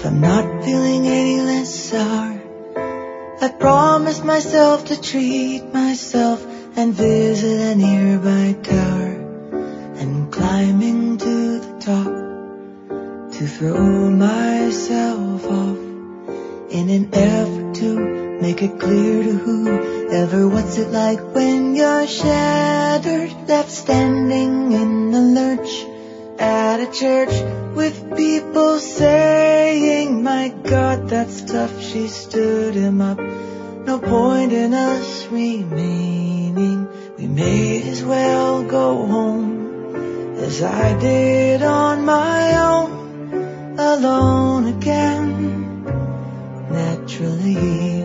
I'm not feeling any less sour. I promised myself to treat myself and visit a nearby tower, and climbing to the top to throw myself off, in an effort to make it clear to whoever what's it like when you're shattered, left standing in the lurch at a church with people saying, my God, that's tough. She stood him up. No point in us remaining. We may as well go home, as I did on my own, alone again, naturally.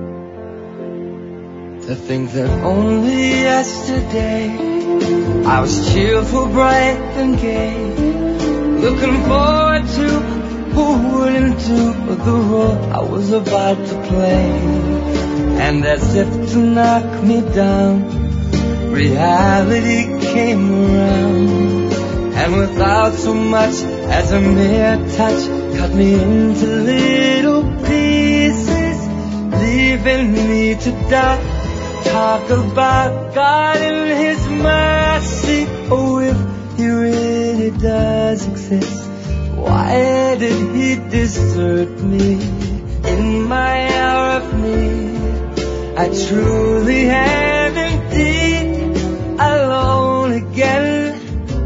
To think that only yesterday I was cheerful, bright and gay, looking forward to who wouldn't do the role I was about to play. And as if to knock me down, reality came around, and without so much as a mere touch, cut me into little pieces, leaving me to die. Talk about God and His mercy. Oh, if He really does exist, why did He desert me in my hour of need? I truly am indeed alone again,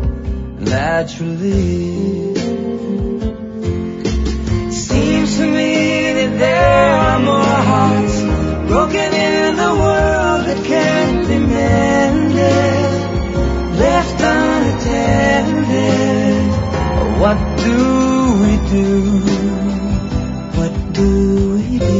naturally. Seems to me that there are more hearts broken in the world that can't be mended, left unattended. What do we do? What do we do?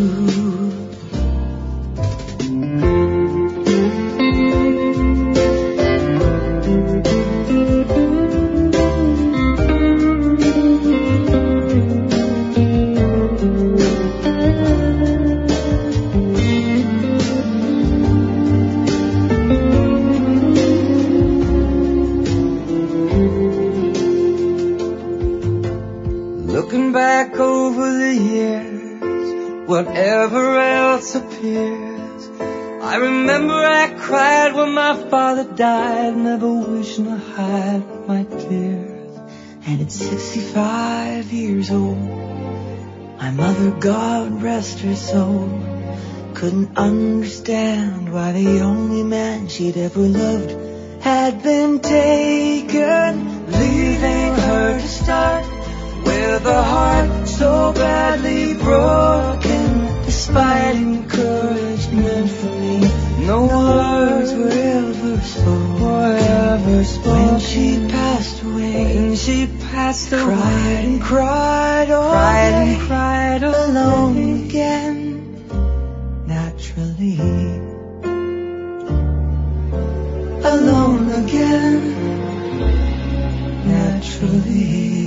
Back over the years, whatever else appears, I remember I cried when my father died, never wishing to hide my tears. And at 65 years old, my mother, God rest her soul, couldn't understand why the only man she'd ever loved had been taken, leaving her to start with a heart so badly broken. Despite encouragement from me, no words were ever spoken. When she passed away, cried and cried, alone again, naturally. Alone again, naturally.